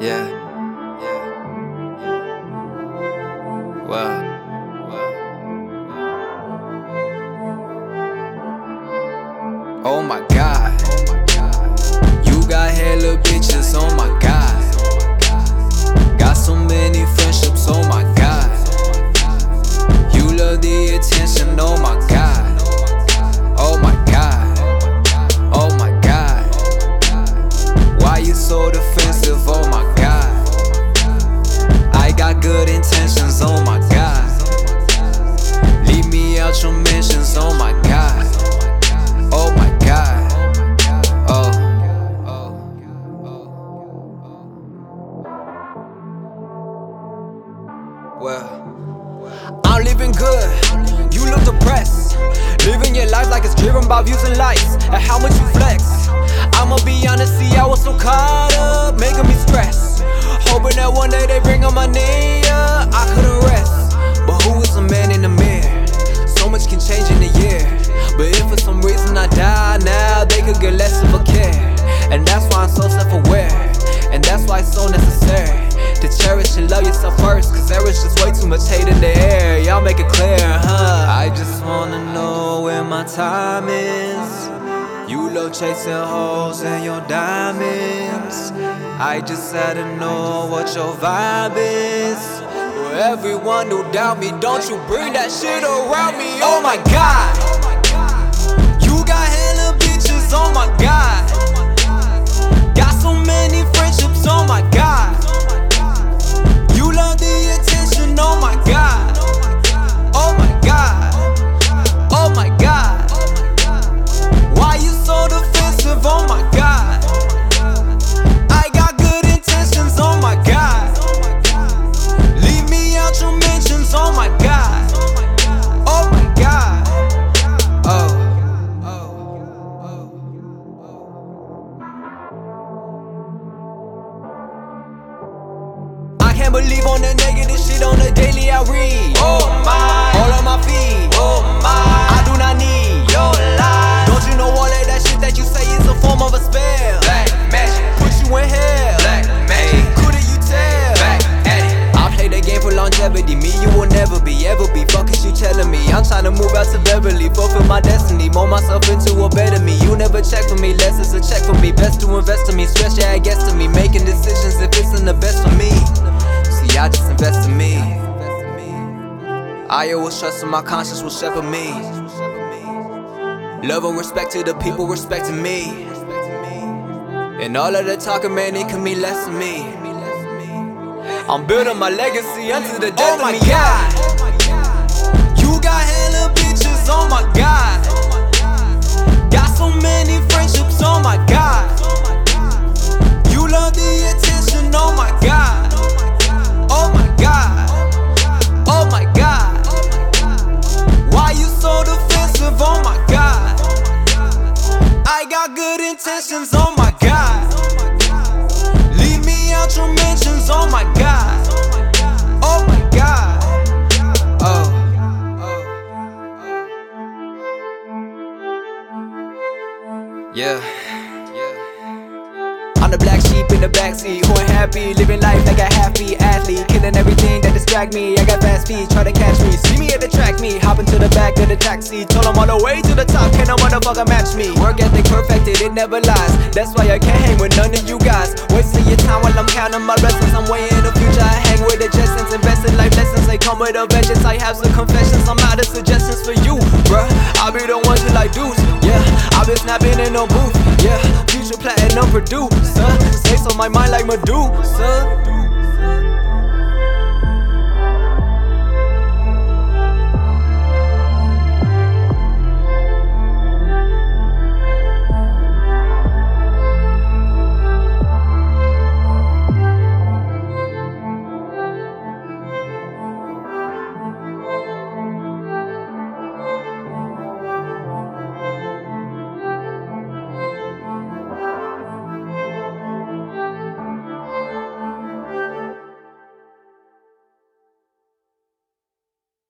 Yeah, well, oh my God, you got hella bitches, oh my God. Got so many friendships, oh my God. You love the attention, oh my God. Oh my God, oh my God. Why you so defensive, oh my God. I got good intentions, oh my God. Leave me out your mentions, oh my God. Oh my God, oh. Well, I'm living good, you look depressed. Living your life like it's driven by views and likes, and how much you flex. I'ma be honest, see, I was so caught up, making me stress. Hoping that one day they bring on my name, I couldn't rest. But who is a man in the mirror? So much can change in a year. But if for some reason I die now, they could get less of a care. And that's why I'm so self-aware, and that's why it's so necessary to cherish and love yourself first, cause there is just way too much hate in the air. Y'all make it clear, huh? I just wanna know where my time is. You love chasing hoes and your diamonds. I just had to know what your vibe is. For everyone who doubt me, don't you bring that shit around me. Oh my God, you got hella bitches, oh my God. Got so many friendships, oh my God. You love the attention, oh my God. Oh my God, oh my God. Why you so defensive, oh my God. I got good intentions, oh my God. Leave me out your mentions, oh my God. Oh my God, oh. I can't believe on the negative shit on the daily I read. Oh my, all on my feed. Oh my, I do not need your lies. Don't you know all of that shit that you say is a form of a spell? Black magic, put you in hell. Black magic, couldn't you tell? Back at it. I play the game for longevity. Me, you will never be, ever be. Fuck is you telling me? I'm trying to move out to Beverly, fulfill my destiny, mold myself into a better me. You never check for me, less is a check for me. Best to invest in me, stretch your guess to me. Making decisions if it's in the best for me. See, I just invest in me. I always trust in my conscience will shepherd me. Love and respect to the people respecting me. And all of the talking, man, it can mean less to me. I'm building my legacy unto the death of me. God, you got hella bitches, oh my God. Got so many friendships, oh my God. You love the attention, oh my God. Oh my God, oh my God. Why you so defensive, oh my God. I got good intentions, oh my God. Leave me out your mentions, oh my God. Oh my God, oh. Yeah. I'm the black sheep in the backseat, who ain't happy, living life like a half-beat athlete, killing everything that distract me. I got fast feet, try to catch me, see me at the track meet, hop into the back of the taxi, told them all the way to the top, can't no motherfucker match me. Work ethic perfected, it never lies, that's why I can't hang with none of you guys. Wasting your time while I'm counting my blessings, I'm way in the future, I hang with the Jetsons, invest in life lessons, they come with a vengeance. I have some confessions, I'm out of suggestions for you, bruh. I'll be the one to like deuce, yeah. I've been snapping in no booth, yeah. Future platinum producer, snakes on my mind like Medusa.